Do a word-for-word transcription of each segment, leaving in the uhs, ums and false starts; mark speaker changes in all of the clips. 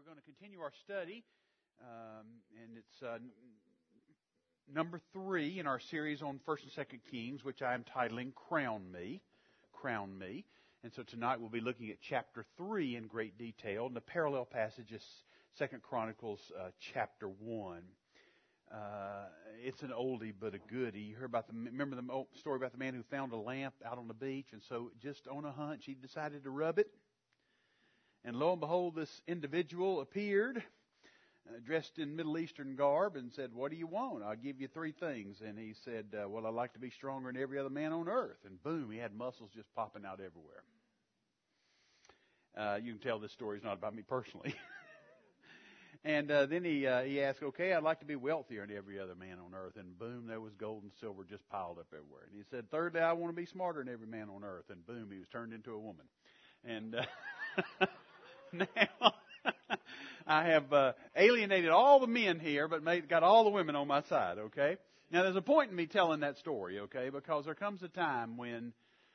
Speaker 1: going to continue our study, um, and it's uh, n- number three in our series on First and Second Kings, which I am titling "Crown Me." Crown Me. And so tonight we'll be looking at chapter three in great detail, and the parallel passage is Second Chronicles uh, chapter one. Uh, it's an oldie but a goodie. You heard about the remember the story about the man who found a lamp out on the beach, and so just on a hunch he decided to rub it. And lo and behold, this individual appeared, uh, dressed in Middle Eastern garb, and said, "What do you want? I'll give you three things." And he said, uh, "Well, I'd like to be stronger than every other man on earth." And boom, he had muscles just popping out everywhere. Uh, you can tell this story is not about me personally. And uh, then he uh, he asked, "Okay, I'd like to be wealthier than every other man on earth." And boom, there was gold and silver just piled up everywhere. And he said, "Thirdly, I want to be smarter than every man on earth." And boom, he was turned into a woman. And uh, now I have uh, alienated all the men here, but made, got all the women on my side. Okay. Now there's a point in me telling that story, okay, because there comes a time when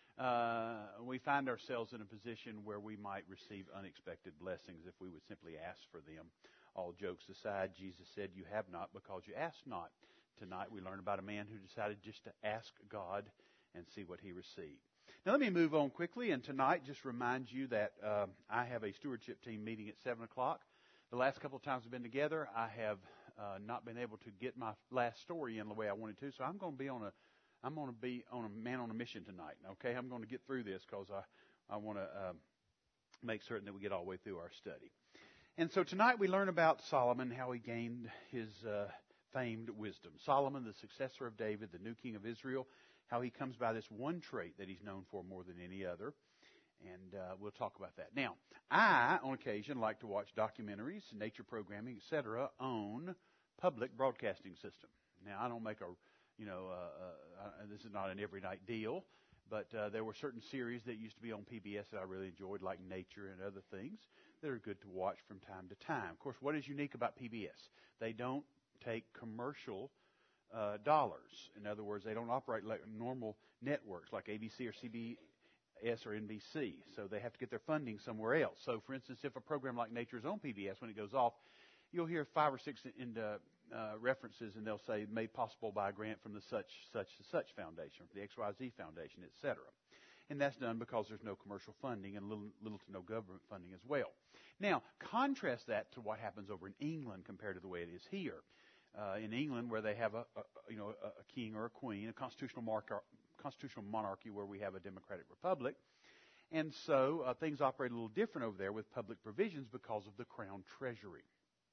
Speaker 1: uh, we find ourselves in a position where we might receive unexpected blessings if we would simply ask for them. All jokes aside, Jesus said, "You have not because you ask not." Tonight we learn about a man who decided just to ask God and see what he received. Now let me move on quickly, and tonight just remind you that uh, I have a stewardship team meeting at seven o'clock. The last couple of times we've been together, I have uh, not been able to get my last story in the way I wanted to, so I'm going to be on a I'm going to be on a man on a mission tonight. Okay, I'm going to get through this because I I want to uh, make certain that we get all the way through our study. And so tonight we learn about Solomon, how he gained his uh, famed wisdom. Solomon, the successor of David, the new king of Israel, how he comes by this one trait that he's known for more than any other. And uh, we'll talk about that. Now, I, on occasion, like to watch documentaries, nature programming, et cetera, on public broadcasting system. Now, I don't make a, you know, uh, uh, this is not an every night deal, but uh, there were certain series that used to be on P B S that I really enjoyed, like Nature and other things that are good to watch from time to time. Of course, what is unique about P B S? They don't take commercial uh, dollars. In other words, they don't operate like normal networks like A B C or C B S or N B C. So they have to get their funding somewhere else. So, for instance, if a program like Nature is on P B S, when it goes off, you'll hear five or six in the uh, references, and they'll say made possible by a grant from the such, such, such foundation, the X Y Z Foundation, et cetera. And that's done because there's no commercial funding and little, little to no government funding as well. Now, contrast that to what happens over in England compared to the way it is here. Uh, in England, where they have a, a you know a, a king or a queen, a constitutional, mark, constitutional monarchy, where we have a democratic republic, and so uh, things operate a little different over there with public provisions because of the crown treasury.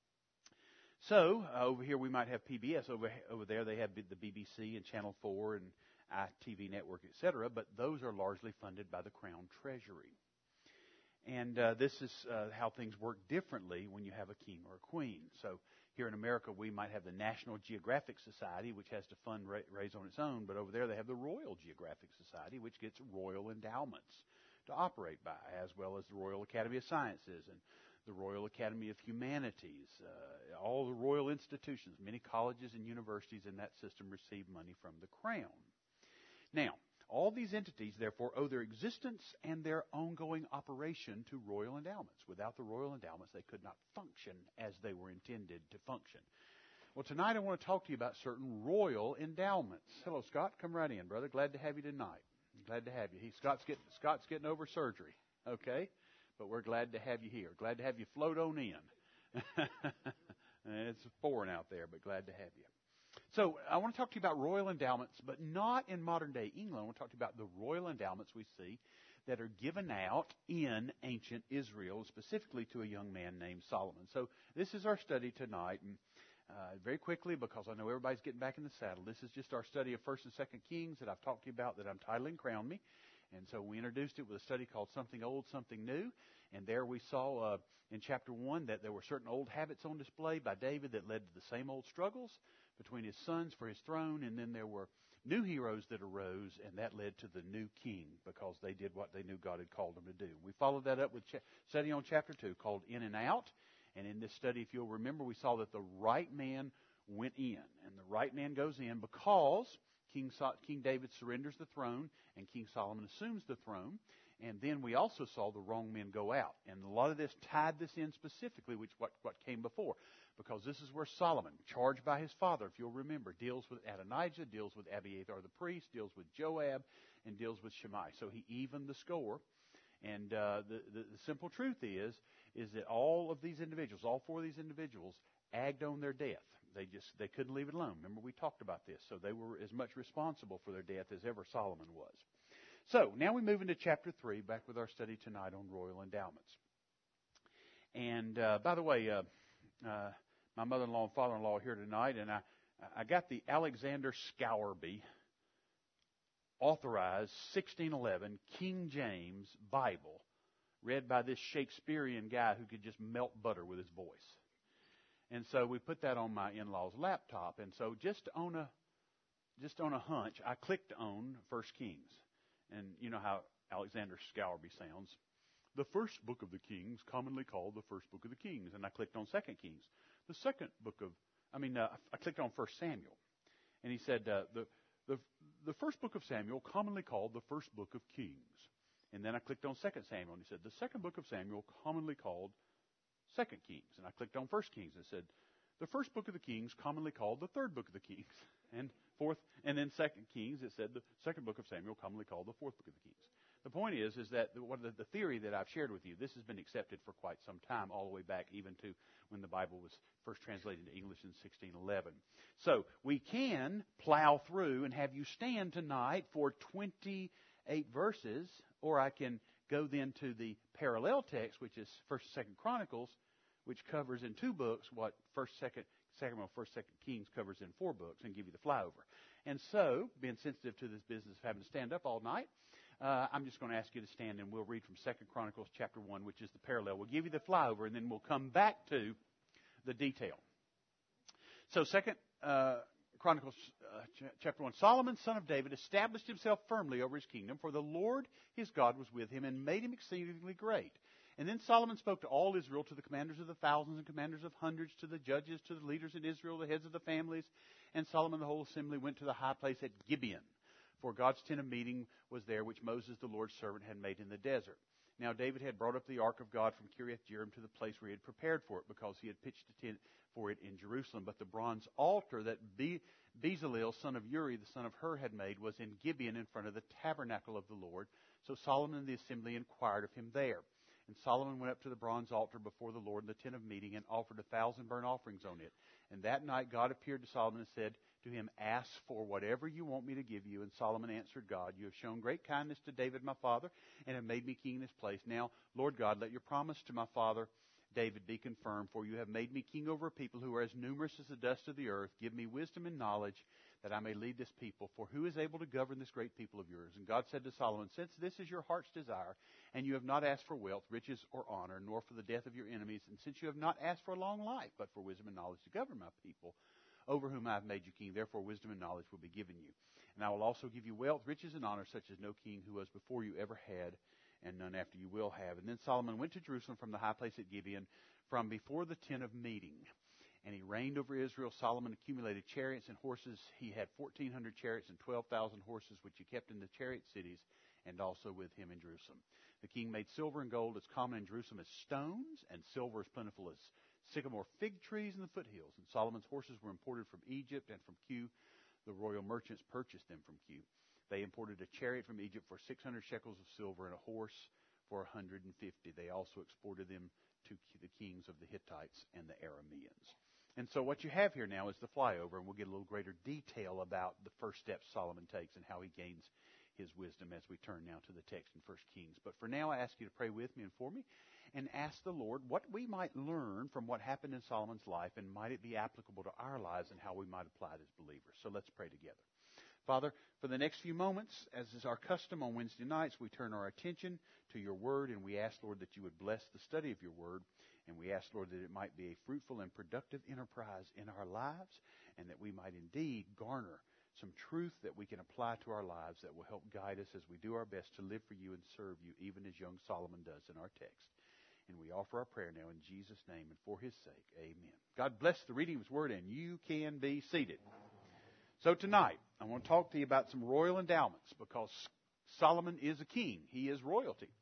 Speaker 1: So uh, over here we might have P B S. Over over there they have the B B C and Channel four and I T V Network, et cetera. But those are largely funded by the crown treasury. And uh, this is uh, how things work differently when you have a king or a queen. So here in America, we might have the National Geographic Society, which has to fund ra- raise on its own. But over there, they have the Royal Geographic Society, which gets royal endowments to operate by, as well as the Royal Academy of Sciences and the Royal Academy of Humanities. Uh, all the royal institutions, many colleges and universities in that system receive money from the crown. Now, all these entities, therefore, owe their existence and their ongoing operation to royal endowments. Without the royal endowments, they could not function as they were intended to function. Well, tonight I want to talk to you about certain royal endowments. Hello, Scott. Come right in, brother. Glad to have you tonight. Glad to have you. He, Scott's, getting, Scott's getting over surgery, okay? But we're glad to have you here. Glad to have you float on in. It's foreign out there, but glad to have you. So I want to talk to you about royal endowments, but not in modern-day England. I want to talk to you about the royal endowments we see that are given out in ancient Israel, specifically to a young man named Solomon. So this is our study tonight, and uh, very quickly, because I know everybody's getting back in the saddle, this is just our study of First and Second Kings that I've talked to you about that I'm titling Crown Me. And so we introduced it with a study called Something Old, Something New. And there we saw uh, in chapter one that there were certain old habits on display by David that led to the same old struggles between his sons for his throne. And then there were new heroes that arose, and that led to the new king because they did what they knew God had called them to do. We followed that up with ch- study on chapter two called In and Out. And in this study, if you'll remember, we saw that the right man went in. And the right man goes in because King, so- King David surrenders the throne and King Solomon assumes the throne. And then we also saw the wrong men go out. And a lot of this tied this in specifically with what, what came before. Because this is where Solomon, charged by his father, if you'll remember, deals with Adonijah, deals with Abiathar the priest, deals with Joab, and deals with Shimei. So he evened the score. And uh, the, the, the simple truth is, is that all of these individuals, all four of these individuals, agged on their death. They just they couldn't leave it alone. Remember, we talked about this. So they were as much responsible for their death as ever Solomon was. So now we move into chapter three, back with our study tonight on royal endowments. And uh, by the way, uh, uh, my mother-in-law and father-in-law are here tonight, and I, I got the Alexander Scourby authorized sixteen eleven King James Bible read by this Shakespearean guy who could just melt butter with his voice. And so we put that on my in-law's laptop. And so just on a just on a hunch, I clicked on First Kings. And you know how Alexander Scourby sounds. The first book of the Kings, commonly called the first book of the Kings. And I clicked on Second Kings. The second book of, I mean, uh, I clicked on First Samuel. And he said, uh, the, the, the first book of Samuel, commonly called the first book of Kings. And then I clicked on Second Samuel. And he said, the second book of Samuel, commonly called Second Kings. And I clicked on First Kings and said, the first book of the Kings, commonly called the third book of the Kings. And fourth, and then Second Kings, it said the second book of Samuel, commonly called the fourth book of the Kings. The point is, is that the, what the, the theory that I've shared with you, this has been accepted for quite some time, all the way back even to when the Bible was first translated into English in sixteen eleven. So we can plow through and have you stand tonight for twenty-eight verses, or I can go then to the parallel text, which is First and Second Chronicles, which covers in two books what First, Second, Second, well, First, Second Kings covers in four books, and give you the flyover. And so, being sensitive to this business of having to stand up all night, uh, I'm just going to ask you to stand, and we'll read from Second Chronicles chapter one, which is the parallel. We'll give you the flyover, and then we'll come back to the detail. So, Second uh, Chronicles uh, ch- chapter one. Solomon, son of David, established himself firmly over his kingdom, for the Lord his God was with him and made him exceedingly great. And then Solomon spoke to all Israel, to the commanders of the thousands and commanders of hundreds, to the judges, to the leaders in Israel, the heads of the families. And Solomon and the whole assembly went to the high place at Gibeon, for God's tent of meeting was there, which Moses, the Lord's servant, had made in the desert. Now David had brought up the ark of God from Kiriath-Jearim to the place where he had prepared for it, because he had pitched a tent for it in Jerusalem. But the bronze altar that Be- Bezalel, son of Uri, the son of Hur, had made was in Gibeon in front of the tabernacle of the Lord. So Solomon and the assembly inquired of him there. And Solomon went up to the bronze altar before the Lord in the tent of meeting and offered a thousand burnt offerings on it. And that night God appeared to Solomon and said to him, ask for whatever you want me to give you. And Solomon answered God, you have shown great kindness to David my father, and have made me king in his place. Now, Lord God, let your promise to my father David be confirmed, for you have made me king over a people who are as numerous as the dust of the earth. Give me wisdom and knowledge, that I may lead this people. For who is able to govern this great people of yours? And God said to Solomon, since this is your heart's desire, and you have not asked for wealth, riches, or honor, nor for the death of your enemies, and since you have not asked for a long life, but for wisdom and knowledge to govern my people, over whom I have made you king, therefore wisdom and knowledge will be given you. And I will also give you wealth, riches, and honor, such as no king who was before you ever had, and none after you will have. And then Solomon went to Jerusalem from the high place at Gibeon, from before the tent of meeting. And he reigned over Israel. Solomon accumulated chariots and horses. He had fourteen hundred chariots and twelve thousand horses, which he kept in the chariot cities, and also with him in Jerusalem. The king made silver and gold as common in Jerusalem as stones, and silver as plentiful as sycamore fig trees in the foothills. And Solomon's horses were imported from Egypt and from Cu. The royal merchants purchased them from Cu. They imported a chariot from Egypt for six hundred shekels of silver and a horse for one hundred fifty. They also exported them to the kings of the Hittites and the Arameans. And so what you have here now is the flyover, and we'll get a little greater detail about the first steps Solomon takes and how he gains his wisdom as we turn now to the text in First Kings. But for now, I ask you to pray with me and for me, and ask the Lord what we might learn from what happened in Solomon's life, and might it be applicable to our lives and how we might apply it as believers. So let's pray together. Father, for the next few moments, as is our custom on Wednesday nights, we turn our attention to your word, and we ask, Lord, that you would bless the study of your word, and we ask, Lord, that it might be a fruitful and productive enterprise in our lives, and that we might indeed garner some truth that we can apply to our lives that will help guide us as we do our best to live for you and serve you, even as young Solomon does in our text. And we offer our prayer now in Jesus' name and for his sake. Amen. God bless the reading of his word, and you can be seated. So tonight, I want to talk to you about some royal endowments, because Solomon is a king. He is royalty.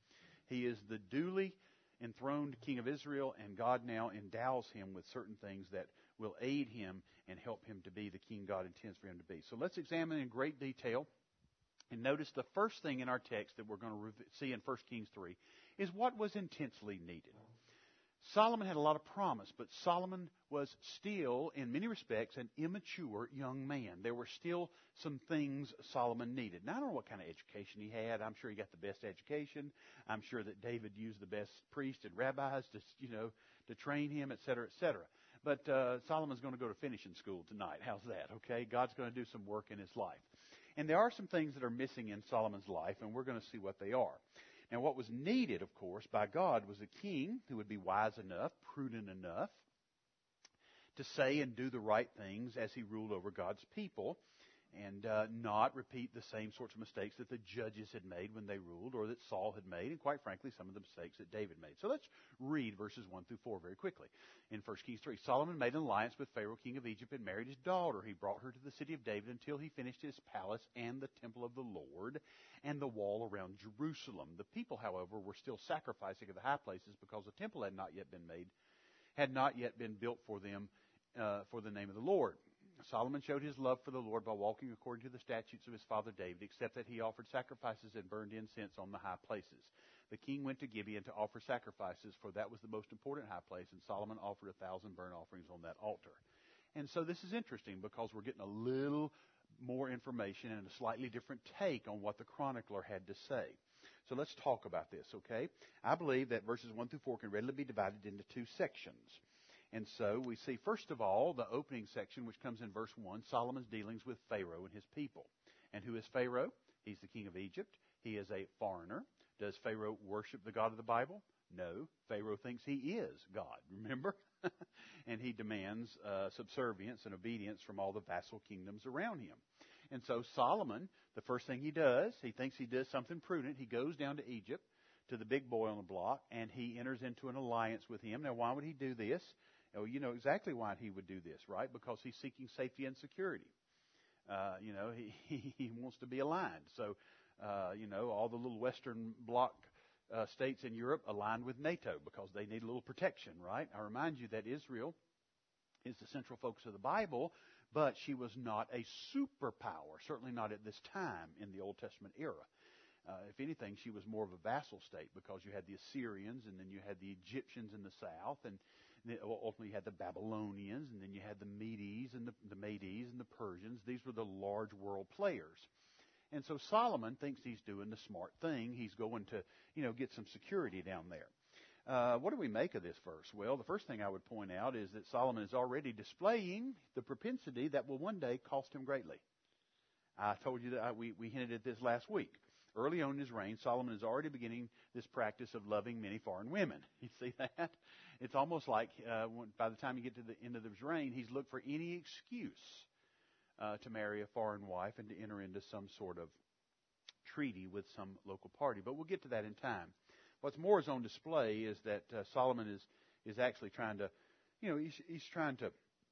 Speaker 1: He is the duly enthroned king of Israel, and God now endows him with certain things that will aid him and help him to be the king God intends for him to be. So let's examine in great detail. And notice the first thing in our text that we're going to see in First Kings three is what was intensely needed. Solomon had a lot of promise, but Solomon was still, in many respects, an immature young man. There were still some things Solomon needed. Now, I don't know what kind of education he had. I'm sure he got the best education. I'm sure that David used the best priests and rabbis to, you know, to train him, et cetera, et cetera. But uh, Solomon's going to go to finishing school tonight. How's that? Okay, God's going to do some work in his life. And there are some things that are missing in Solomon's life, and we're going to see what they are. Now, what was needed, of course, by God was a king who would be wise enough, prudent enough, to say and do the right things as he ruled over God's people, and uh, not repeat the same sorts of mistakes that the judges had made when they ruled, or that Saul had made, and quite frankly, some of the mistakes that David made. So let's read verses one through four very quickly. In First Kings three, Solomon made an alliance with Pharaoh, king of Egypt, and married his daughter. He brought her to the city of David until he finished his palace and the temple of the Lord and the wall around Jerusalem. The people, however, were still sacrificing at the high places because the temple had not yet been made, had not yet been built for them uh, for the name of the Lord. Solomon showed his love for the Lord by walking according to the statutes of his father David, except that he offered sacrifices and burned incense on the high places. The king went to Gibeon to offer sacrifices, for that was the most important high place, and Solomon offered a thousand burnt offerings on that altar. And so this is interesting because we're getting a little more information and a slightly different take on what the chronicler had to say. So let's talk about this, okay? I believe that verses one through four can readily be divided into two sections. And so we see, first of all, the opening section, which comes in verse one, Solomon's dealings with Pharaoh and his people. And who is Pharaoh? He's the king of Egypt. He is a foreigner. Does Pharaoh worship the God of the Bible? No. Pharaoh thinks he is God, remember? And he demands uh, subservience and obedience from all the vassal kingdoms around him. And so Solomon, the first thing he does, he thinks he does something prudent. He goes down to Egypt, to the big boy on the block, and he enters into an alliance with him. Now, why would he do this? Oh, you know exactly why he would do this, right? Because he's seeking safety and security. Uh, you know, he, he, he wants to be aligned. So, uh, you know, all the little Western bloc uh, states in Europe aligned with NATO because they need a little protection, right? I remind you that Israel is the central focus of the Bible, but she was not a superpower, certainly not at this time in the Old Testament era. Uh, if anything, she was more of a vassal state because you had the Assyrians, and then you had the Egyptians in the south, and ultimately you had the Babylonians, and then you had the Medes and the, the Medes and the Persians. These were the large world players. And so Solomon thinks he's doing the smart thing. He's going to, you know, get some security down there. Uh, what do we make of this verse? Well, the first thing I would point out is that Solomon is already displaying the propensity that will one day cost him greatly. I told you that I, we, we hinted at this last week. Early on in his reign, Solomon is already beginning this practice of loving many foreign women. You see that? It's almost like uh, when, by the time you get to the end of his reign, he's looked for any excuse uh, to marry a foreign wife and to enter into some sort of treaty with some local party. But we'll get to that in time. What's more is on display is that uh, Solomon is is actually trying to, you know, he's, he's trying to,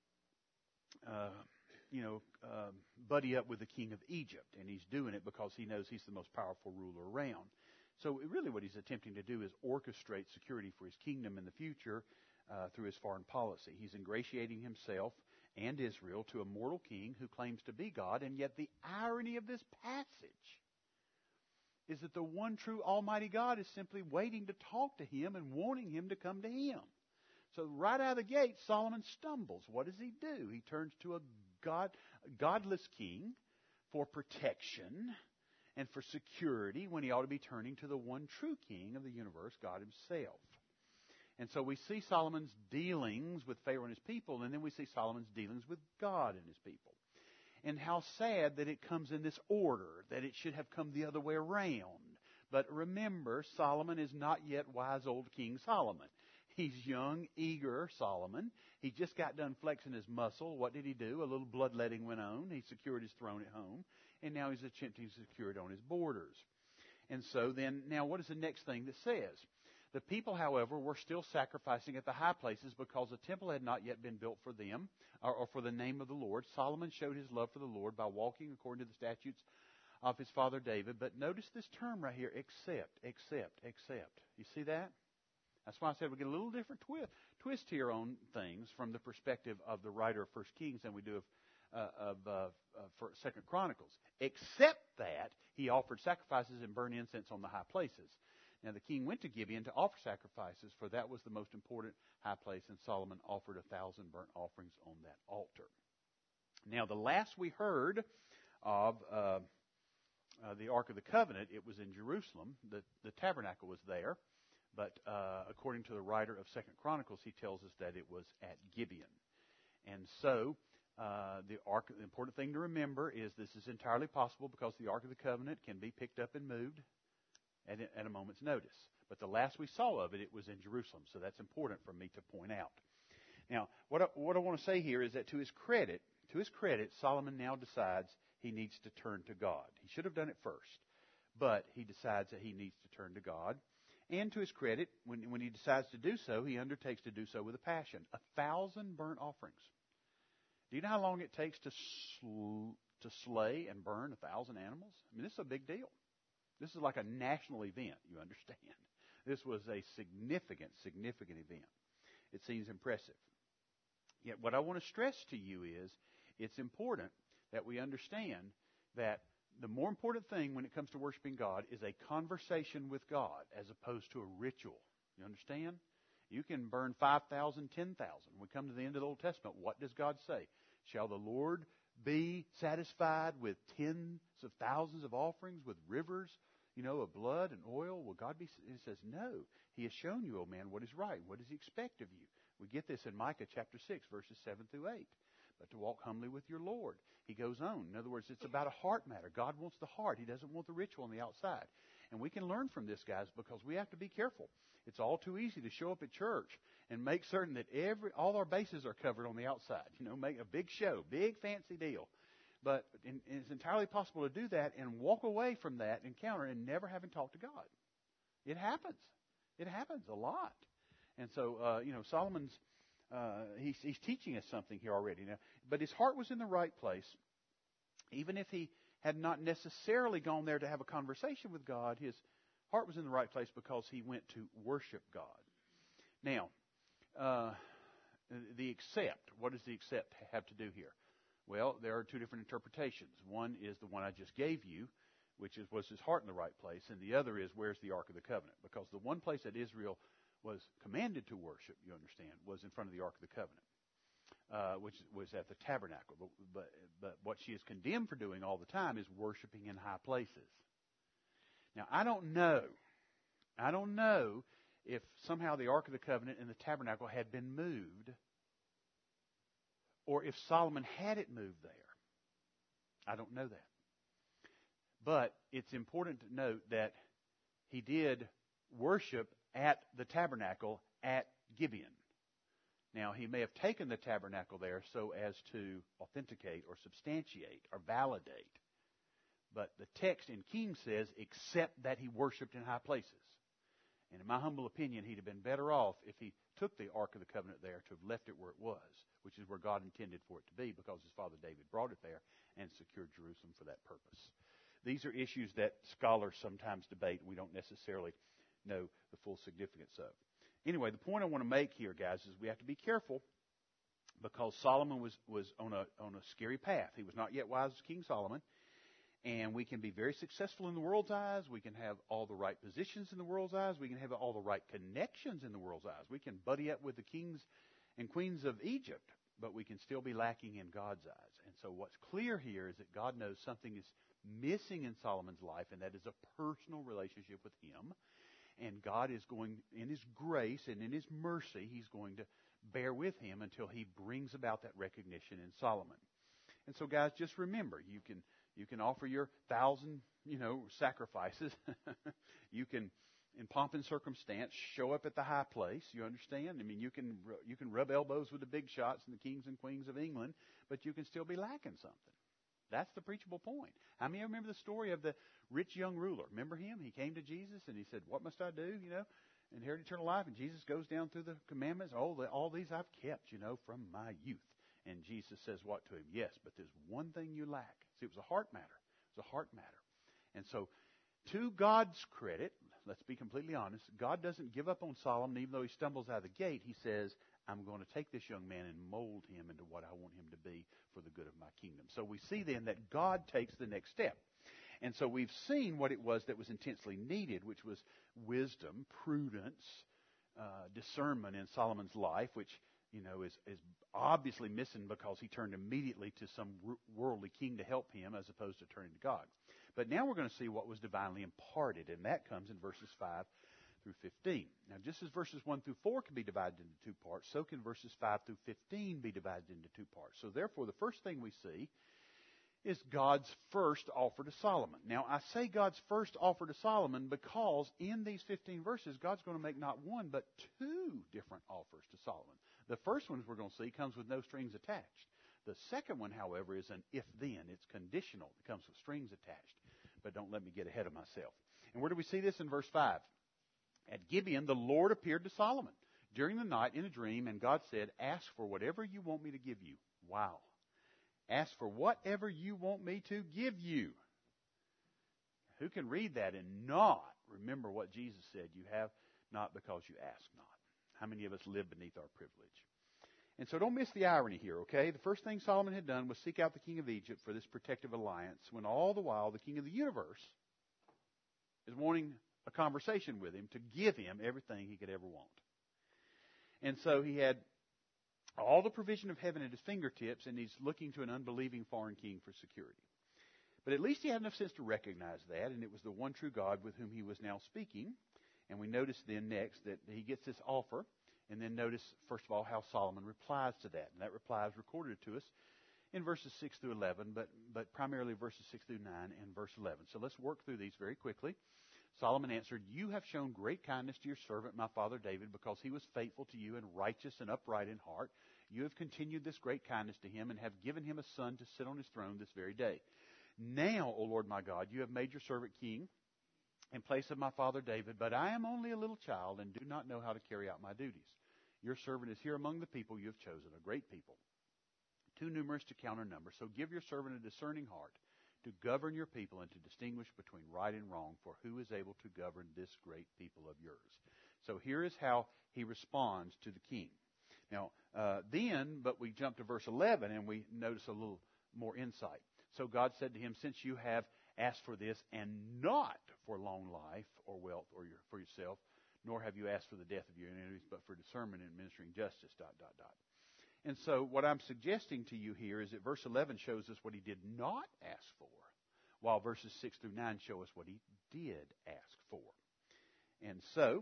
Speaker 1: uh, you know, uh, buddy up with the king of Egypt, and he's doing it because he knows he's the most powerful ruler around. So really what he's attempting to do is orchestrate security for his kingdom in the future uh, through his foreign policy. He's ingratiating himself and Israel to a mortal king who claims to be God, and yet the irony of this passage is that the one true Almighty God is simply waiting to talk to him and wanting him to come to him. So right out of the gate, Solomon stumbles. What does he do? He turns to a God, godless king for protection and for security when he ought to be turning to the one true king of the universe, God himself. And so we see Solomon's dealings with Pharaoh and his people, and then we see Solomon's dealings with God and his people. And how sad that it comes in this order, that it should have come the other way around. But remember, Solomon is not yet wise old King Solomon. He's young, eager Solomon. He just got done flexing his muscle. What did he do? A little bloodletting went on. He secured his throne at home. And now he's attempting to secure it on his borders. And so then, now what is the next thing that says? The people, however, were still sacrificing at the high places because the temple had not yet been built for them, or, or for the name of the Lord. Solomon showed his love for the Lord by walking according to the statutes of his father David. But notice this term right here, except, except, except. You see that? That's why I said we get a little different twi- twist here on things from the perspective of the writer of First Kings than we do of, uh, of uh, uh, for Second Chronicles. Except that he offered sacrifices and burned incense on the high places. Now the king went to Gibeon to offer sacrifices, for that was the most important high place, and Solomon offered a thousand burnt offerings on that altar. Now the last we heard of uh, uh, the Ark of the Covenant, it was in Jerusalem. The, the tabernacle was there. But uh, according to the writer of Second Chronicles, he tells us that it was at Gibeon. And so uh, the Ark, the important thing to remember is this is entirely possible because the Ark of the Covenant can be picked up and moved at, at a moment's notice. But the last we saw of it, it was in Jerusalem. So that's important for me to point out. Now, what I, what I want to say here is that to his credit, to his credit, Solomon now decides he needs to turn to God. He should have done it first, but he decides that he needs to turn to God. And to his credit, when, when he decides to do so, he undertakes to do so with a passion. A thousand burnt offerings. Do you know how long it takes to sl- to slay and burn a thousand animals? I mean, this is a big deal. This is like a national event, you understand. This was a significant, significant event. It seems impressive. Yet what I want to stress to you is it's important that we understand that the more important thing when it comes to worshiping God is a conversation with God as opposed to a ritual. You understand? You can burn five thousand, ten thousand. When we come to the end of the Old Testament, what does God say? Shall the Lord be satisfied with tens of thousands of offerings, with rivers, you know, of blood and oil? Will God be? He says, no. He has shown you, O man, what is right. What does he expect of you? We get this in Micah chapter six, verses seven through eight. But to walk humbly with your Lord. He goes on. In other words, it's about a heart matter. God wants the heart. He doesn't want the ritual on the outside. And we can learn from this, guys, because we have to be careful. It's all too easy to show up at church and make certain that every all our bases are covered on the outside. You know, make a big show, big fancy deal. But and, and it's entirely possible to do that and walk away from that encounter and never having talked to God. It happens. It happens a lot. And so, uh, you know, Solomon's Uh, he's, he's teaching us something here already now. But his heart was in the right place. Even if he had not necessarily gone there to have a conversation with God, his heart was in the right place because he went to worship God. Now, uh, the accept. What does the accept have to do here? Well, there are two different interpretations. One is the one I just gave you, which is was his heart in the right place, and the other is where's the Ark of the Covenant? Because the one place that Israel was commanded to worship, you understand, was in front of the Ark of the Covenant, uh, which was at the tabernacle. But, but, but what she is condemned for doing all the time is worshiping in high places. Now, I don't know. I don't know if somehow the Ark of the Covenant and the tabernacle had been moved, or if Solomon had it moved there. I don't know that. But it's important to note that he did worship at the tabernacle at Gibeon. Now, he may have taken the tabernacle there so as to authenticate or substantiate or validate. But the text in Kings says, except that he worshipped in high places. And in my humble opinion, he'd have been better off if he took the Ark of the Covenant there to have left it where it was, which is where God intended for it to be, because his father David brought it there and secured Jerusalem for that purpose. These are issues that scholars sometimes debate. We don't necessarily know the full significance of. Anyway, the point I want to make here, guys, is we have to be careful because Solomon was, was on a on a scary path. He was not yet wise as King Solomon. And we can be very successful in the world's eyes. We can have all the right positions in the world's eyes. We can have all the right connections in the world's eyes. We can buddy up with the kings and queens of Egypt, but we can still be lacking in God's eyes. And so what's clear here is that God knows something is missing in Solomon's life, and that is a personal relationship with him. And God is going, in his grace and in his mercy, he's going to bear with him until he brings about that recognition in Solomon. And so, guys, just remember, you can you can offer your thousand, you know, sacrifices. You can, in pomp and circumstance, show up at the high place. You understand? I mean, you can you can rub elbows with the big shots and the kings and queens of England, but you can still be lacking something. That's the preachable point. How many of you remember the story of the rich young ruler? Remember him? He came to Jesus and he said, what must I do, you know, inherit eternal life? And Jesus goes down through the commandments. Oh, the, all these I've kept, you know, from my youth. And Jesus says what to him? Yes, but there's one thing you lack. See, it was a heart matter. It was a heart matter. And so, to God's credit, let's be completely honest, God doesn't give up on Solomon even though he stumbles out of the gate. He says, I'm going to take this young man and mold him into what I want him to be for the good of my kingdom. So we see then that God takes the next step. And so we've seen what it was that was intensely needed, which was wisdom, prudence, uh, discernment in Solomon's life, which, you know, is, is obviously missing because he turned immediately to some worldly king to help him as opposed to turning to God. But now we're going to see what was divinely imparted, and that comes in verses five through fifteen. Now, just as verses one through four can be divided into two parts, so can verses five through fifteen be divided into two parts. So therefore, the first thing we see is God's first offer to Solomon. Now, I say God's first offer to Solomon because in these fifteen verses, God's going to make not one, but two different offers to Solomon. The first one, as we're going to see, comes with no strings attached. The second one, however, is an if-then. It's conditional. It comes with strings attached. But don't let me get ahead of myself. And where do we see this? In verse five. At Gibeon, the Lord appeared to Solomon during the night in a dream, and God said, ask for whatever you want me to give you. Wow. Ask for whatever you want me to give you. Who can read that and not remember what Jesus said? You have not because you ask not. How many of us live beneath our privilege? And so don't miss the irony here, okay? The first thing Solomon had done was seek out the king of Egypt for this protective alliance, when all the while the king of the universe is wanting a conversation with him to give him everything he could ever want. And so he had all the provision of heaven at his fingertips, and he's looking to an unbelieving foreign king for security. But at least he had enough sense to recognize that, and it was the one true God with whom he was now speaking. And we notice then next that he gets this offer, and then notice, first of all, how Solomon replies to that. And that reply is recorded to us in verses six through eleven, but, but primarily verses six through nine and verse eleven. So let's work through these very quickly. Solomon answered, you have shown great kindness to your servant, my father David, because he was faithful to you and righteous and upright in heart. You have continued this great kindness to him and have given him a son to sit on his throne this very day. Now, O Lord my God, you have made your servant king in place of my father David, but I am only a little child and do not know how to carry out my duties. Your servant is here among the people you have chosen, a great people, too numerous to count or number. So give your servant a discerning heart to govern your people and to distinguish between right and wrong, for who is able to govern this great people of yours? So here is how he responds to the king. Now, uh, then, but we jump to verse eleven and we notice a little more insight. So God said to him, since you have asked for this and not for long life or wealth or your, for yourself, nor have you asked for the death of your enemies, but for discernment and administering justice, dot, dot, dot. And so what I'm suggesting to you here is that verse eleven shows us what he did not ask for, while verses six through nine show us what he did ask for. And so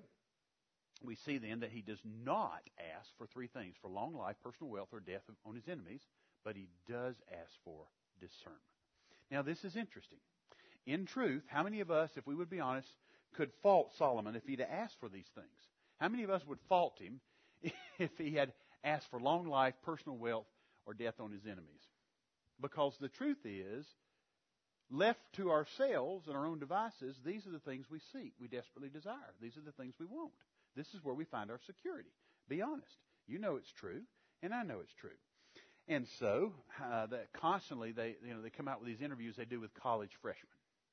Speaker 1: we see then that he does not ask for three things: for long life, personal wealth, or death on his enemies, but he does ask for discernment. Now this is interesting. In truth, how many of us, if we would be honest, could fault Solomon if he'd asked for these things? How many of us would fault him if he had asked for long life, personal wealth, or death on his enemies? Because the truth is, left to ourselves and our own devices, these are the things we seek, we desperately desire. These are the things we want. This is where we find our security. Be honest. You know it's true, and I know it's true. And so, uh, that constantly they, you know, they come out with these interviews they do with college freshmen.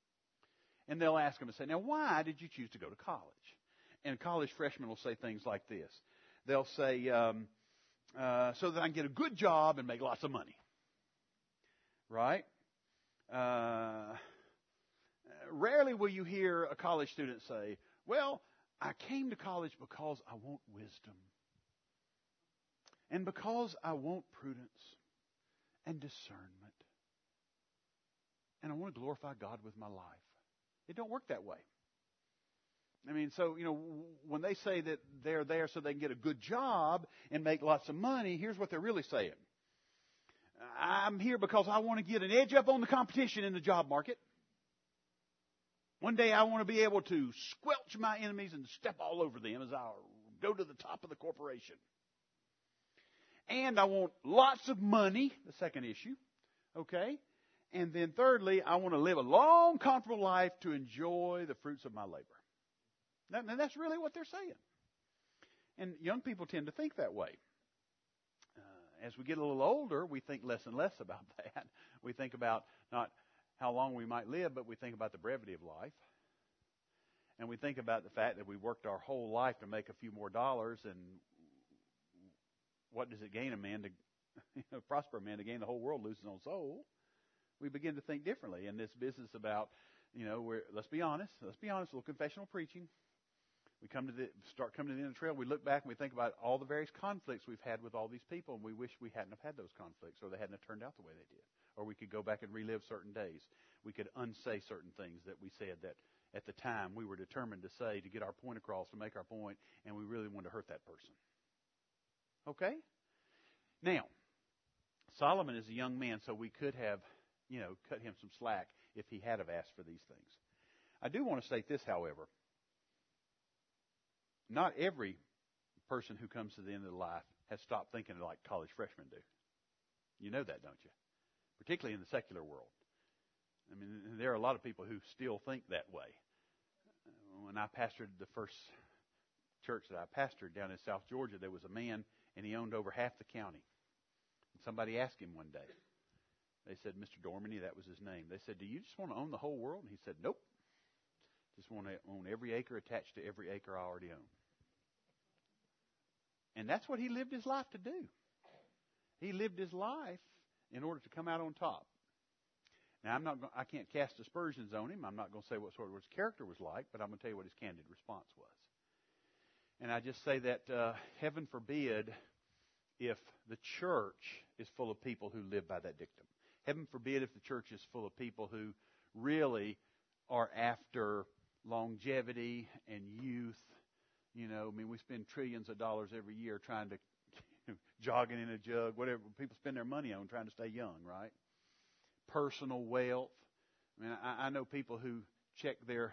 Speaker 1: And they'll ask them and say, now, why did you choose to go to college? And college freshmen will say things like this. They'll say, um, uh, so that I can get a good job and make lots of money. Right? Uh, rarely will you hear a college student say, well, I came to college because I want wisdom. And because I want prudence and discernment. And I want to glorify God with my life. It don't work that way. I mean, so, you know, when they say that they're there so they can get a good job and make lots of money, here's what they're really saying. I'm here because I want to get an edge up on the competition in the job market. One day I want to be able to squelch my enemies and step all over them as I go to the top of the corporation. And I want lots of money, the second issue, okay? And then thirdly, I want to live a long, comfortable life to enjoy the fruits of my labor. That, and that's really what they're saying. And young people tend to think that way. Uh, as we get a little older, we think less and less about that. We think about not how long we might live, but we think about the brevity of life. And we think about the fact that we worked our whole life to make a few more dollars, and what does it gain a man to, you know, prosper a man to gain the whole world, lose his own soul? We begin to think differently. And this business about, you know, we're, let's be honest, let's be honest, a little confessional preaching. We come to the, start coming to the end of the trail. We look back and we think about all the various conflicts we've had with all these people, and we wish we hadn't have had those conflicts, or they hadn't have turned out the way they did. Or we could go back and relive certain days. We could unsay certain things that we said that at the time we were determined to say to get our point across, to make our point, and we really wanted to hurt that person. Okay? Now, Solomon is a young man, so we could have, you know, cut him some slack if he had have asked for these things. I do want to state this, however. Not every person who comes to the end of life has stopped thinking like college freshmen do. You know that, don't you? Particularly in the secular world. I mean, there are a lot of people who still think that way. When I pastored the first church that I pastored down in South Georgia, there was a man, and he owned over half the county. And somebody asked him one day. They said, Mister Dormany, that was his name. They said, do you just want to own the whole world? And he said, nope. Just want to own every acre attached to every acre I already own. And that's what he lived his life to do. He lived his life in order to come out on top. Now, I'm not. I can't cast aspersions on him. I'm not going to say what sort of his character was like, but I'm going to tell you what his candid response was. And I just say that uh, heaven forbid if the church is full of people who live by that dictum. Heaven forbid if the church is full of people who really are after longevity and youth. You know, I mean, we spend trillions of dollars every year trying to, you know, jogging in a jug, whatever people spend their money on, trying to stay young, right? Personal wealth. I mean, I, I know people who check their,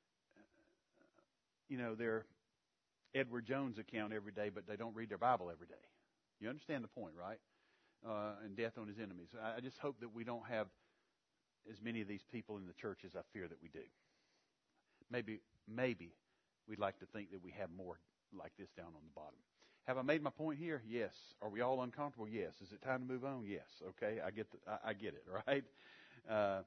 Speaker 1: you know, their Edward Jones account every day, but they don't read their Bible every day. You understand the point, right? Uh, and death on his enemies. I, I just hope that we don't have as many of these people in the church as I fear that we do. Maybe, maybe we'd like to think that we have more like this down on the bottom. Have I made my point here? Yes. Are we all uncomfortable? Yes. Is it time to move on? Yes. Okay, I get the, I, I get it, right? Uh,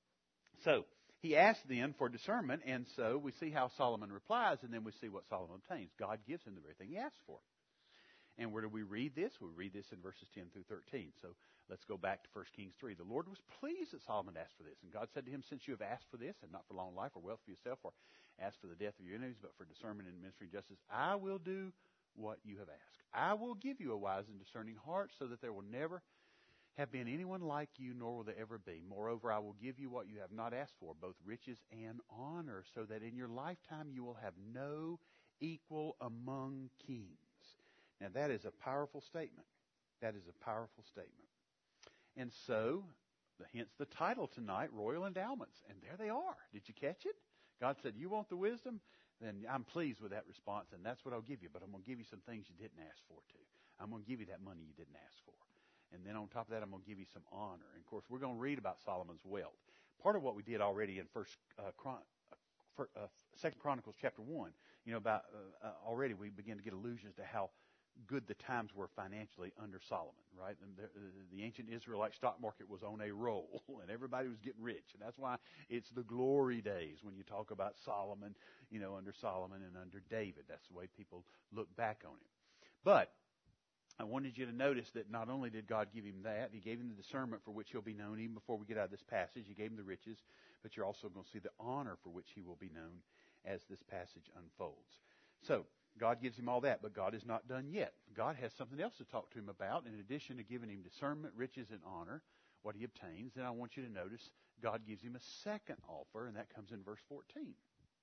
Speaker 1: so he asked then for discernment, and so we see how Solomon replies, and then we see what Solomon obtains. God gives him the very thing he asked for. And where do we read this? We read this in verses ten through thirteen. So let's go back to First Kings three. The Lord was pleased that Solomon asked for this. And God said to him, since you have asked for this, and not for long life or wealth for yourself, or asked for the death of your enemies, but for discernment and ministry justice, I will do what you have asked. I will give you a wise and discerning heart, so that there will never have been anyone like you, nor will there ever be. Moreover, I will give you what you have not asked for, both riches and honor, so that in your lifetime you will have no equal among kings. Now, that is a powerful statement. That is a powerful statement. And so, hence the title tonight, Royal Endowments. And there they are. Did you catch it? God said, you want the wisdom? Then I'm pleased with that response, and that's what I'll give you. But I'm going to give you some things you didn't ask for, too. I'm going to give you that money you didn't ask for. And then on top of that, I'm going to give you some honor. And, of course, we're going to read about Solomon's wealth. Part of what we did already in First uh, Chron- uh, uh, Second Chronicles chapter one, you know, about uh, uh, already we begin to get allusions to how good the times were financially under Solomon, right? And the, the ancient Israelite stock market was on a roll, and everybody was getting rich. And that's why it's the glory days when you talk about Solomon, you know, under Solomon and under David. That's the way people look back on him. But I wanted you to notice that not only did God give him that, he gave him the discernment for which he'll be known even before we get out of this passage. He gave him the riches, but you're also going to see the honor for which he will be known as this passage unfolds. So, God gives him all that, but God is not done yet. God has something else to talk to him about. In addition to giving him discernment, riches, and honor, what he obtains, then I want you to notice God gives him a second offer, and that comes in verse fourteen.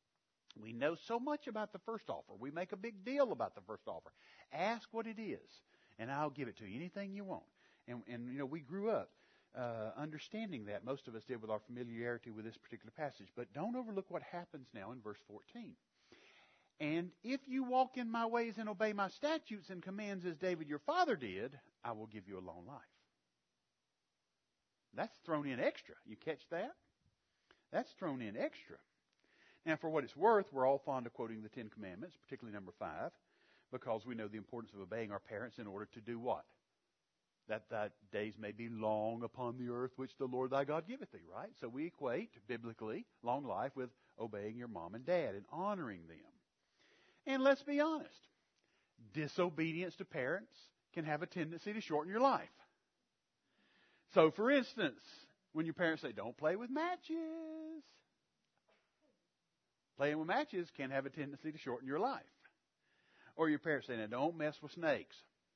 Speaker 1: We know so much about the first offer. We make a big deal about the first offer. Ask what it is, and I'll give it to you, anything you want. And, and you know, we grew up uh, understanding that. Most of us did with our familiarity with this particular passage. But don't overlook what happens now in verse fourteen. And if you walk in my ways and obey my statutes and commands as David your father did, I will give you a long life. That's thrown in extra. You catch that? That's thrown in extra. Now, for what it's worth, we're all fond of quoting the Ten Commandments, particularly number five, because we know the importance of obeying our parents in order to do what? that thy days may be long upon the earth which the Lord thy God giveth thee, right? So we equate, biblically, long life with obeying your mom and dad and honoring them. And let's be honest, disobedience to parents can have a tendency to shorten your life. So, for instance, when your parents say, don't play with matches, playing with matches can have a tendency to shorten your life. Or your parents say, now don't mess with snakes.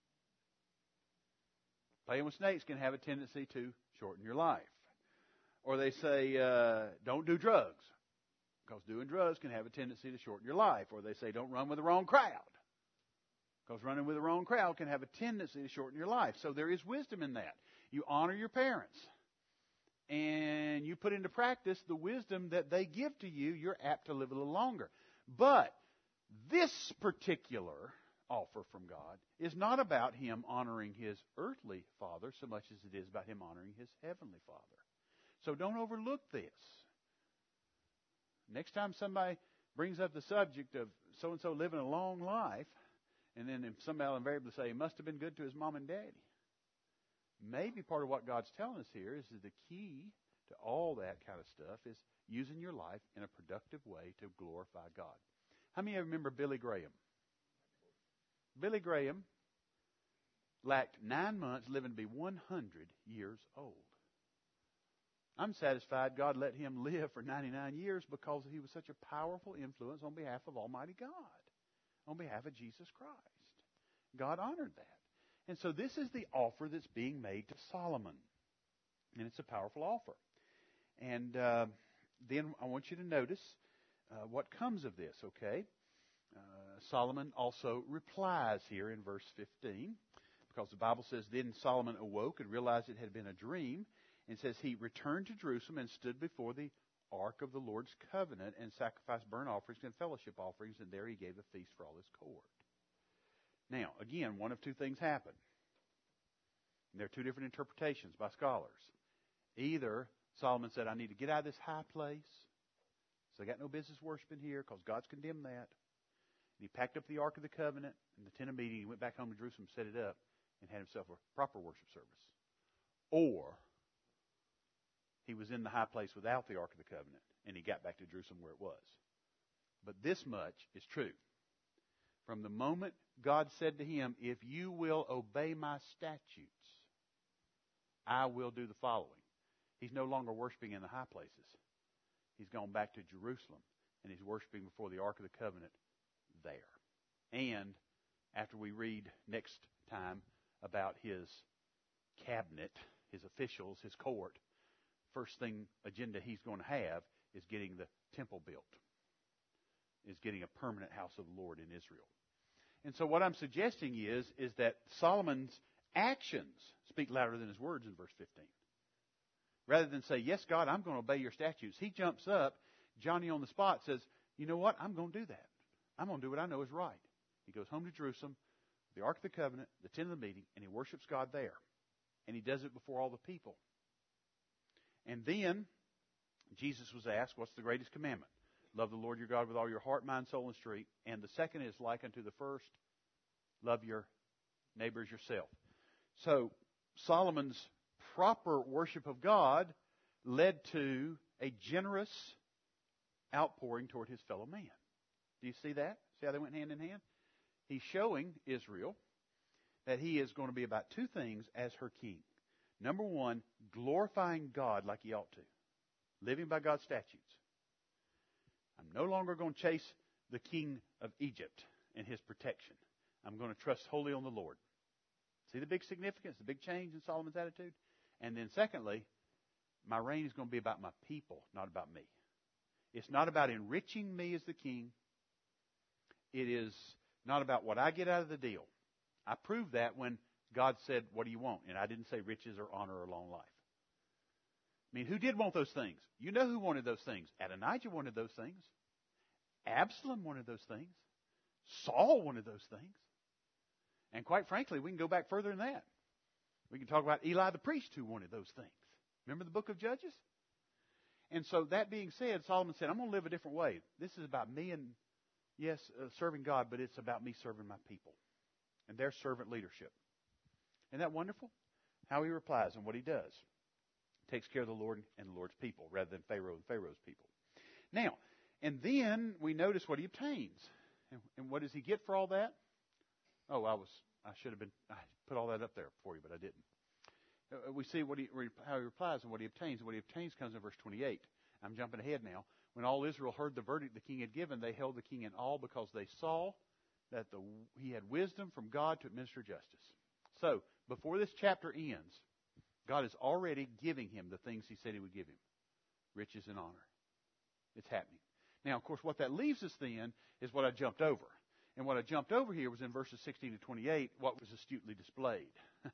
Speaker 1: Playing with snakes can have a tendency to shorten your life. Or they say, uh, don't do drugs, because doing drugs can have a tendency to shorten your life. Or they say, don't run with the wrong crowd, because running with the wrong crowd can have a tendency to shorten your life. So there is wisdom in that. You honor your parents, and you put into practice the wisdom that they give to you, you're apt to live a little longer. But this particular offer from God is not about him honoring his earthly father so much as it is about him honoring his heavenly Father. So don't overlook this. Next time somebody brings up the subject of so-and-so living a long life, and then if somebody will invariably say he must have been good to his mom and daddy, maybe part of what God's telling us here is that the key to all that kind of stuff is using your life in a productive way to glorify God. How many of you remember Billy Graham? Billy Graham lacked nine months living to be one hundred years old. I'm satisfied God let him live for ninety-nine years because he was such a powerful influence on behalf of Almighty God, on behalf of Jesus Christ. God honored that. And so this is the offer that's being made to Solomon. And it's a powerful offer. And uh, then I want you to notice uh, what comes of this, okay? Uh, Solomon also replies here in verse fifteen, because the Bible says, then Solomon awoke and realized it had been a dream, and says he returned to Jerusalem and stood before the ark of the Lord's covenant and sacrificed burnt offerings and fellowship offerings, and there he gave a feast for all his court. Now, again, one of two things happened. And there are two different interpretations by scholars. Either Solomon said, I need to get out of this high place, so I got no business worshiping here because God's condemned that. And he packed up the Ark of the Covenant and the tent of meeting. He went back home to Jerusalem, set it up, and had himself a proper worship service. Or he was in the high place without the Ark of the Covenant, and he got back to Jerusalem where it was. But this much is true. From the moment God said to him, if you will obey my statutes, I will do the following. He's no longer worshiping in the high places. He's gone back to Jerusalem, and he's worshiping before the Ark of the Covenant there. And after we read next time about his cabinet, his officials, his court, first thing agenda he's going to have is getting the temple built, is getting a permanent house of the Lord in Israel. And so what I'm suggesting is, is that Solomon's actions speak louder than his words in verse fifteen. Rather than say, yes, God, I'm going to obey your statutes, he jumps up, Johnny on the spot says, you know what, I'm going to do that. I'm going to do what I know is right. He goes home to Jerusalem, the Ark of the Covenant, the tent of the meeting, and he worships God there. And he does it before all the people. And then Jesus was asked, what's the greatest commandment? Love the Lord your God with all your heart, mind, soul, and strength. And the second is like unto the first, love your neighbor as yourself. So Solomon's proper worship of God led to a generous outpouring toward his fellow man. Do you see that? See how they went hand in hand? He's showing Israel that he is going to be about two things as her king. Number one, glorifying God like he ought to. Living by God's statutes. I'm no longer going to chase the king of Egypt and his protection. I'm going to trust wholly on the Lord. See the big significance, the big change in Solomon's attitude? And then secondly, my reign is going to be about my people, not about me. It's not about enriching me as the king. It is not about what I get out of the deal. I proved that when God said, what do you want? And I didn't say riches or honor or long life. I mean, who did want those things? You know who wanted those things. Adonijah wanted those things. Absalom wanted those things. Saul wanted those things. And quite frankly, we can go back further than that. We can talk about Eli the priest who wanted those things. Remember the book of Judges? And so that being said, Solomon said, I'm going to live a different way. This is about me and, yes, uh, serving God, but it's about me serving my people and their servant leadership. Isn't that wonderful? how he replies and what he does. Takes care of the Lord and the Lord's people rather than Pharaoh and Pharaoh's people. Now, and then we notice what he obtains. And, and what does he get for all that? Oh, I was I should have been I put all that up there for you, but I didn't. Uh, we see what he how he replies and what he obtains. And what he obtains comes in verse twenty-eight. I'm jumping ahead now. When all Israel heard the verdict the king had given, they held the king in awe because they saw that the, he had wisdom from God to administer justice. So, before this chapter ends, God is already giving him the things he said he would give him. Riches and honor. It's happening. Now, of course, what that leaves us then is what I jumped over. And what I jumped over here was in verses sixteen to twenty-eight, what was astutely displayed.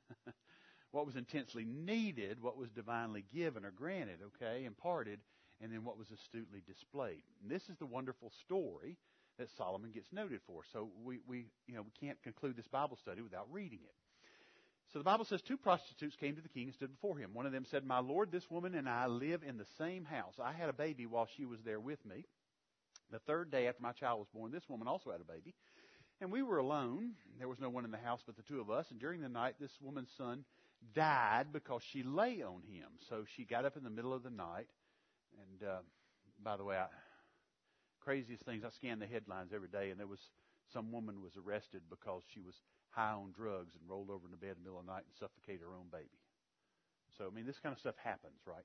Speaker 1: What was intensely needed, what was divinely given or granted, okay, imparted, and then what was astutely displayed. And this is the wonderful story that Solomon gets noted for. So we, we, you know, we can't conclude this Bible study without reading it. So the Bible says two prostitutes came to the king and stood before him. One of them said, "My lord, this woman and I live in the same house. I had a baby while she was there with me. The third day after my child was born, this woman also had a baby. And we were alone. There was no one in the house but the two of us. And during the night, this woman's son died because she lay on him. So she got up in the middle of the night. And uh, by the way, I, craziest things, I scan the headlines every day, and there was some woman was arrested because she was high on drugs and rolled over in the bed in the middle of the night and suffocated her own baby. So, I mean, this kind of stuff happens, right?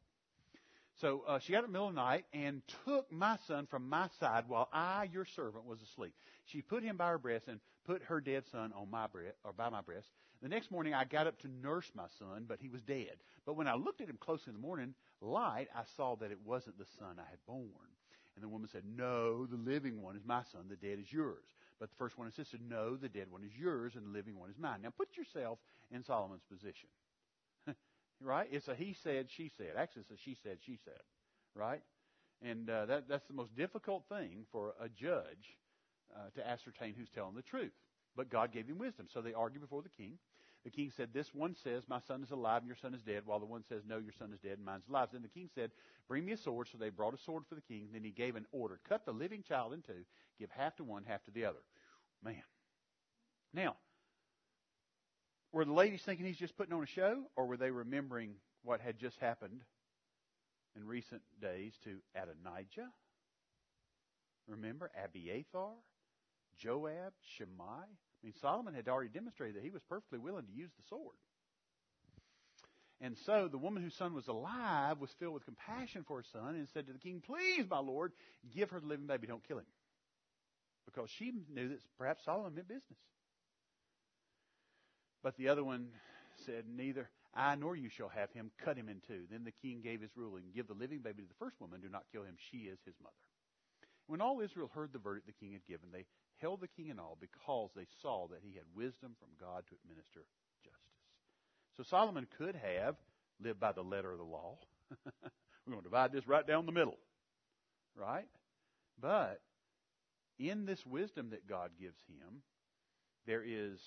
Speaker 1: So uh, she got up in the middle of the night and took my son from my side while I, your servant, was asleep. She put him by her breast and put her dead son on my breast, or by my breast. The next morning I got up to nurse my son, but he was dead. But when I looked at him closely in the morning light, I saw that it wasn't the son I had born. And the woman said, "No, the living one is my son. The dead is yours." But the first one insisted, "No, the dead one is yours, and the living one is mine." Now put yourself in Solomon's position. Right? It's a he said, she said. Actually, it's a she said, she said. Right? And uh, that, that's the most difficult thing for a judge uh, to ascertain who's telling the truth. But God gave him wisdom. So they argue before the king. The king said, "This one says, my son is alive and your son is dead," while the one says, "No, your son is dead and mine's alive." Then the king said, "Bring me a sword." So they brought a sword for the king. Then he gave an order. "Cut the living child in two. Give half to one, half to the other." Man. Now, were the ladies thinking he's just putting on a show, or were they remembering what had just happened in recent days to Adonijah? Remember Abiathar, Joab, Shimei? I mean, Solomon had already demonstrated that he was perfectly willing to use the sword. And so the woman whose son was alive was filled with compassion for her son and said to the king, "Please, my lord, give her the living baby. Don't kill him." Because she knew that perhaps Solomon meant business. But the other one said, "Neither I nor you shall have him. Cut him in two." Then the king gave his ruling, "Give the living baby to the first woman. Do not kill him. She is his mother." When all Israel heard the verdict the king had given, they held the king in awe because they saw that he had wisdom from God to administer justice. So Solomon could have lived by the letter of the law. We're going to divide this right down the middle. Right? But in this wisdom that God gives him, there is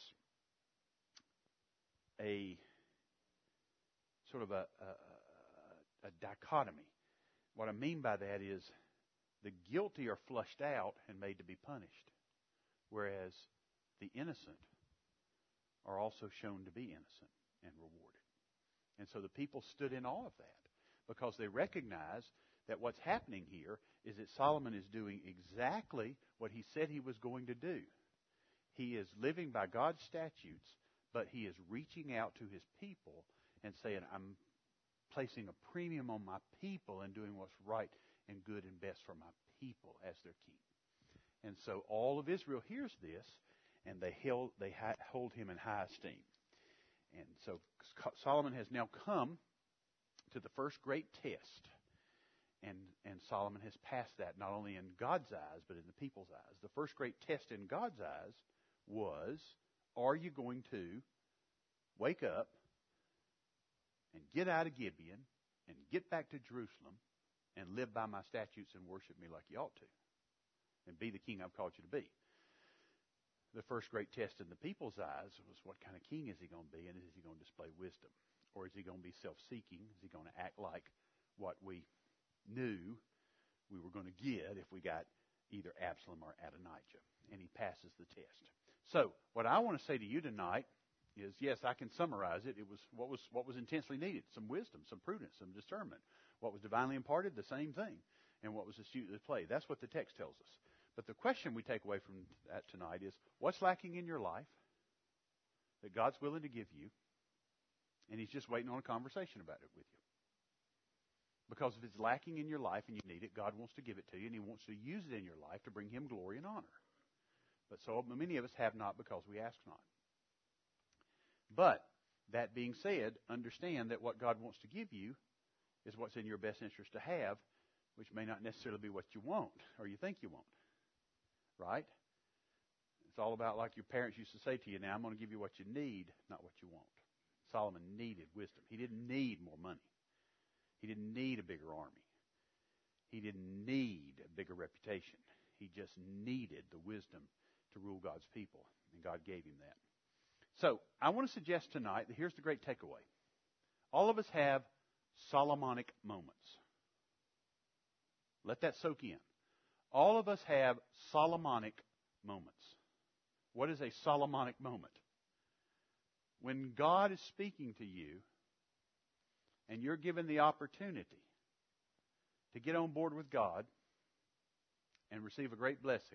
Speaker 1: a sort of a, a, a dichotomy. What I mean by that is the guilty are flushed out and made to be punished, whereas the innocent are also shown to be innocent and rewarded. And so the people stood in awe of that because they recognize that what's happening here is that Solomon is doing exactly what he said he was going to do. He is living by God's statutes, but he is reaching out to his people and saying, "I'm placing a premium on my people and doing what's right and good and best for my people as their king." And so all of Israel hears this, and they held, they hold him in high esteem. And so Solomon has now come to the first great test. And, and Solomon has passed that, not only in God's eyes, but in the people's eyes. The first great test in God's eyes was, are you going to wake up and get out of Gibeon and get back to Jerusalem and live by my statutes and worship me like you ought to and be the king I've called you to be? The first great test in the people's eyes was, what kind of king is he going to be, and is he going to display wisdom? Or is he going to be self-seeking? Is he going to act like what we knew we were going to get if we got either Absalom or Adonijah? And he passes the test. So what I want to say to you tonight is, yes, I can summarize it. It was what was what was intensely needed: some wisdom, some prudence, some discernment. What was divinely imparted, the same thing, and what was astutely played. That's what the text tells us. But the question we take away from that tonight is, what's lacking in your life that God's willing to give you, and He's just waiting on a conversation about it with you? Because if it's lacking in your life and you need it, God wants to give it to you, and He wants to use it in your life to bring Him glory and honor. But so many of us have not because we ask not. But that being said, understand that what God wants to give you is what's in your best interest to have, which may not necessarily be what you want or you think you want. Right? It's all about, like your parents used to say to you, now I'm going to give you what you need, not what you want. Solomon needed wisdom. He didn't need more money. He didn't need a bigger army. He didn't need a bigger reputation. He just needed the wisdom to rule God's people, and God gave him that. So I want to suggest tonight that here's the great takeaway. All of us have Solomonic moments. Let that soak in. All of us have Solomonic moments. What is a Solomonic moment? When God is speaking to you and you're given the opportunity to get on board with God and receive a great blessing,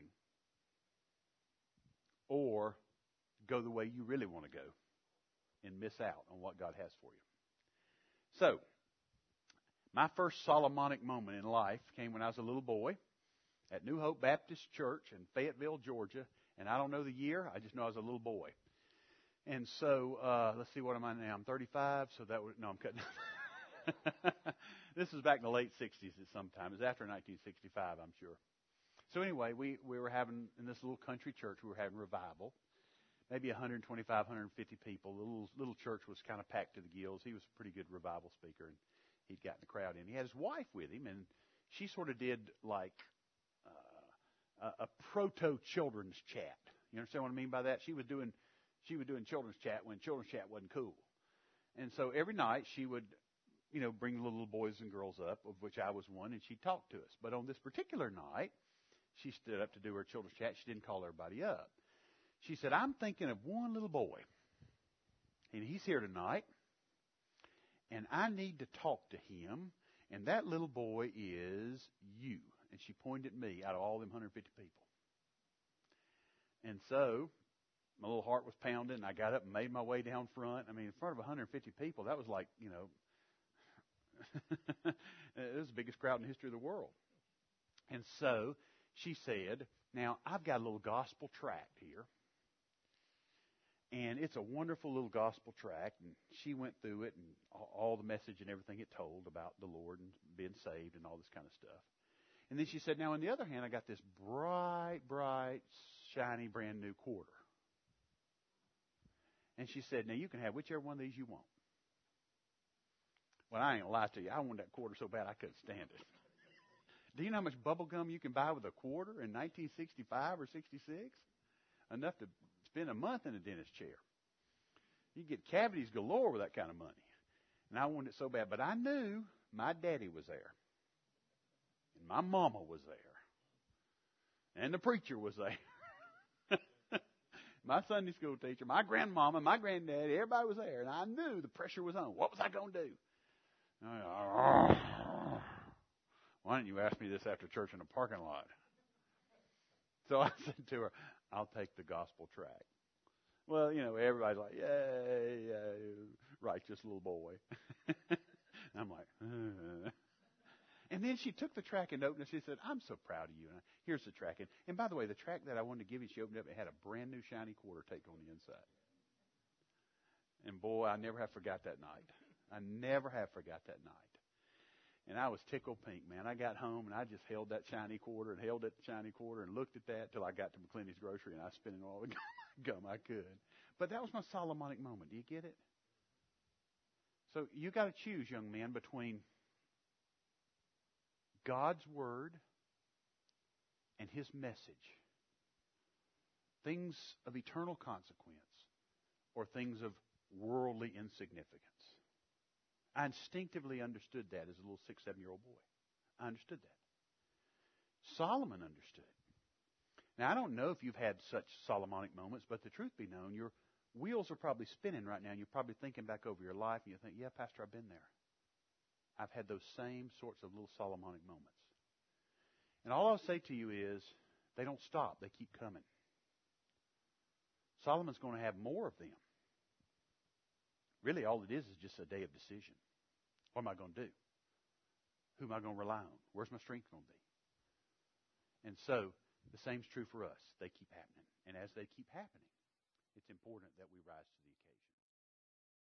Speaker 1: or go the way you really want to go and miss out on what God has for you. So, my first Solomonic moment in life came when I was a little boy at New Hope Baptist Church in Fayetteville, Georgia. And I don't know the year. I just know I was a little boy. And so, uh, let's see, what am I now? I'm thirty-five, so that would, no, I'm cutting. This was back in the late sixties at some time. It was after nineteen sixty-five, I'm sure. So anyway, we, we were having, in this little country church, we were having revival. Maybe one twenty-five, one fifty people. The little, little church was kind of packed to the gills. He was a pretty good revival speaker, and he'd gotten the crowd in. He had his wife with him, and she sort of did like uh, a, a proto-children's chat. You understand what I mean by that? She was doing she was doing children's chat when children's chat wasn't cool. And so every night she would, you know, bring the little boys and girls up, of which I was one, and she'd talk to us. But on this particular night, she stood up to do her children's chat. She didn't call everybody up. She said, I'm thinking of one little boy, and he's here tonight, and I need to talk to him, and that little boy is you. And she pointed at me out of all them one hundred fifty people. And so my little heart was pounding, and I got up and made my way down front. I mean, in front of one hundred fifty people, that was like, you know, it was the biggest crowd in the history of the world. And so she said, now, I've got a little gospel tract here. And it's a wonderful little gospel tract, and she went through it and all the message and everything it told about the Lord and being saved and all this kind of stuff. And then she said, now, on the other hand, I got this bright, bright, shiny, brand new quarter. And she said, now, you can have whichever one of these you want. Well, I ain't going to lie to you. I wanted that quarter so bad I couldn't stand it. Do you know how much bubble gum you can buy with a quarter in nineteen sixty-five or sixty-six? Enough to spend a month in a dentist chair. You get cavities galore with that kind of money. And I wanted it so bad. But I knew my daddy was there. And my mama was there. And the preacher was there. My Sunday school teacher, my grandmama, my granddaddy, everybody was there. And I knew the pressure was on. What was I going to do? I, Why didn't you ask me this after church in a parking lot? So I said to her, I'll take the gospel tract. Well, you know, everybody's like, yay, yay, righteous little boy. I'm like, uh. And then she took the tract and opened it. She said, I'm so proud of you. And I, here's the tract. And, and by the way, the tract that I wanted to give you, she opened it up. It had a brand new shiny quarter taped on the inside. And boy, I never have forgot that night. I never have forgot that night. And I was tickled pink, man. I got home, and I just held that shiny quarter and held that shiny quarter and looked at that till I got to McClinty's Grocery, and I was spending all the gum I could. But that was my Solomonic moment. Do you get it? So you got to choose, young man, between God's Word and His message. Things of eternal consequence or things of worldly insignificance. I instinctively understood that as a little six, seven-year-old boy. I understood that. Solomon understood. Now, I don't know if you've had such Solomonic moments, but the truth be known, your wheels are probably spinning right now, and you're probably thinking back over your life, and you think, yeah, Pastor, I've been there. I've had those same sorts of little Solomonic moments. And all I'll say to you is, they don't stop. They keep coming. Solomon's going to have more of them. Really, all it is is just a day of decision. What am I going to do? Who am I going to rely on? Where's my strength going to be? And so, the same's true for us. They keep happening. And as they keep happening, it's important that we rise to the occasion.